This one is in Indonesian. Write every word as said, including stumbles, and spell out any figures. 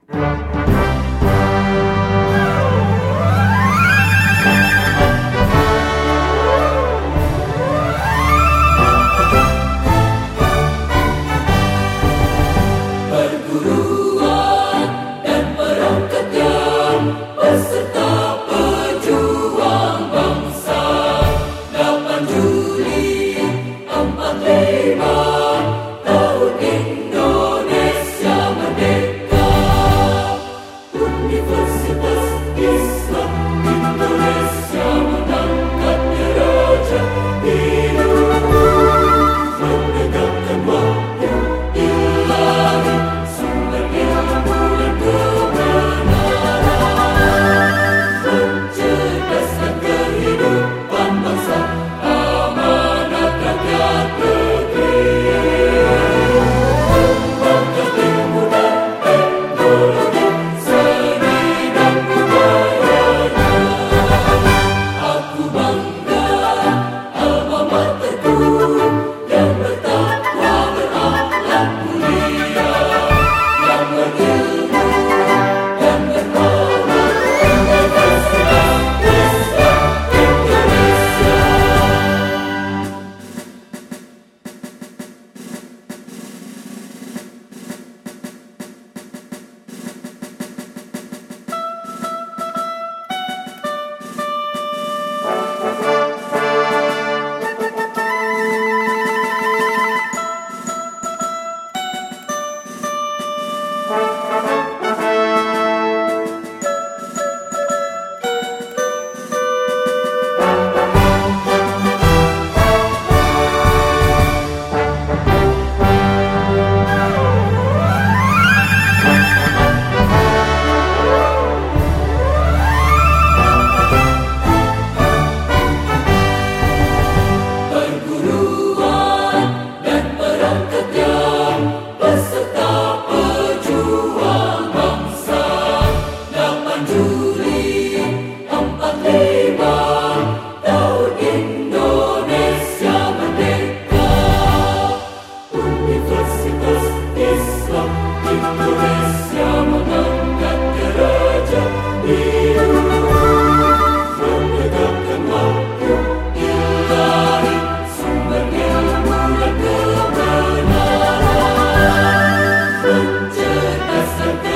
Perguruan dan perangkat yang beserta pejuang bangsa. delapan Juli empat lima tahun Indonesia merdeka. Universitas Islam Indonesia mengangkat derajat hidup, menegakkan wahyu ilahi, sumber ilmu dan kebenaran, mencerdaskan kehidupan bangsa, amanat rakyat negeri. Kembangkan ilmu dan teknologi, seni dan budayanya. Aku bangga alma materku yang bertakwa berakhlak mulia, yang berilmu dan berkawan, Universitas Islam Indonesia. Perguruan dan perangkat yang beserta pejuang bangsa. delapan Juli empat lima tahun Indonesia merdeka. Universitas Islam Indonesia mengangkat derajat hidup, menegakkan wahyu ilahi, sumber ilmu dan kebenaran, mencerdaskan